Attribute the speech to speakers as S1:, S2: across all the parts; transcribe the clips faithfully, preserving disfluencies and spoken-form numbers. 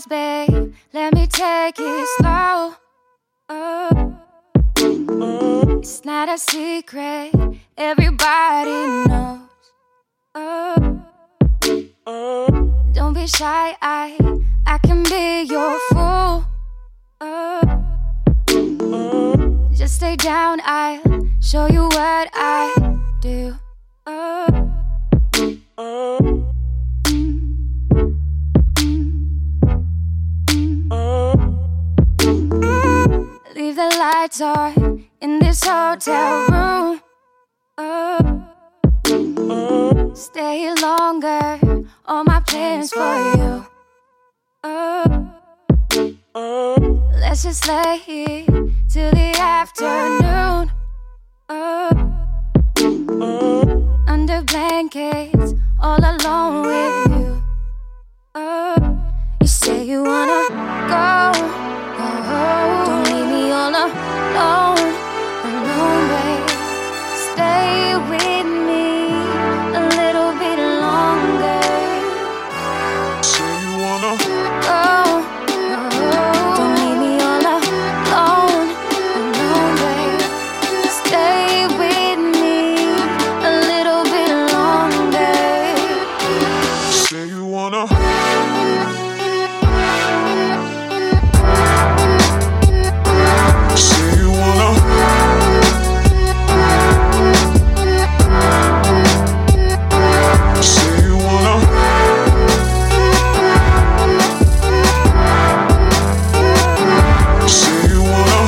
S1: close, babe. Let me take it slow. Oh, it's not a secret, everybody knows. Oh, don't be shy, I, I can be your fool. Oh, just stay down, I'll show you what I do. Oh, leave the lights on in this hotel room. Oh, stay longer, all my plans for you. Oh, let's just lay here till the afternoon. Oh, under blankets, all alone with you. Oh, you say you wanna go, oh, don't leave me all alone, alone, babe. Stay with me a little bit longer.
S2: Say you wanna
S1: go, oh, don't leave me all alone, alone, babe. Stay with me a little bit longer.
S2: Say you wanna Say you wanna Say you wanna Say you wanna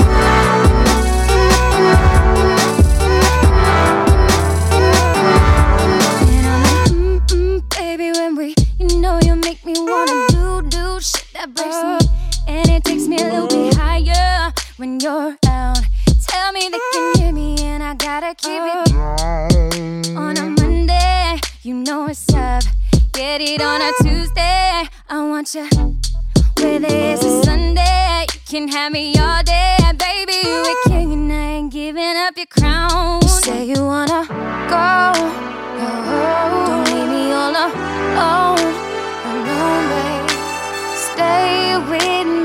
S1: And I'm like, mm, mm, baby, when we, you know you make me wanna do, do shit that breaks me. And it takes me a little bit higher when you're out. Tell me they can hear me and I gotta keep it on a Monday, you know it's up. Get it on a Tuesday, I want you. Whether it's a Sunday, you can have me all day. Baby, you a king and I ain't giving up your crown. You say you wanna go, oh, don't leave me all alone, alone, babe. Stay with me